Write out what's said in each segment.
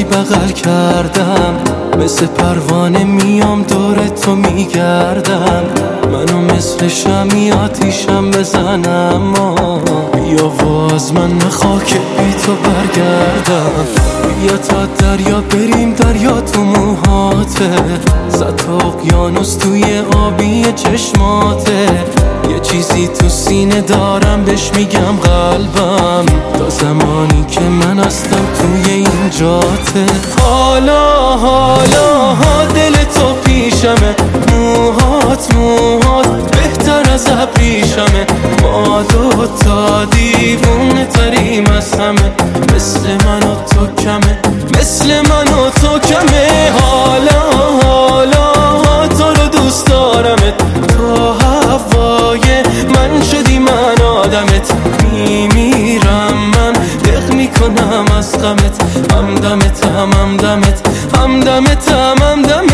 بغل کردم، مثل پروانه میام دور تو میگردم. منو مثل شمی آتیشم بزنم، بیا واز من خاک بی تو برگردم. بیا تا دریا بریم، دریا تو موهاته، صد تا اقیانوس توی آبی چشماته. یه چیزی تو سینه دارم بهش میگم قلبم، تا زمانی که من هستم توی این جاته. حالا دل تو پیشمه، موهات بهتر از ابریشمه. ما دوتا دیوونه تریم از همه، مثل من و تو کمه، مثل من و تو کمه. حالا تو رو دوست دارمت، تو هوای من شدی من آدمت. میمیرم من دق میکنم از غمت، همدمت همدمت همدمت همدمت.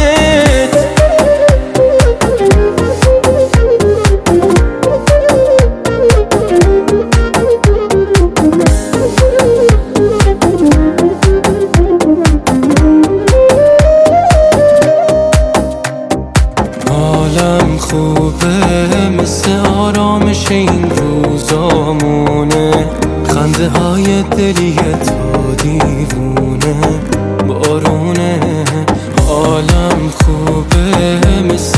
حالم خوبه مثل آرامش این روزامونه، خنده های دلی تو دیوونه بارونه. حالم خوبه مثل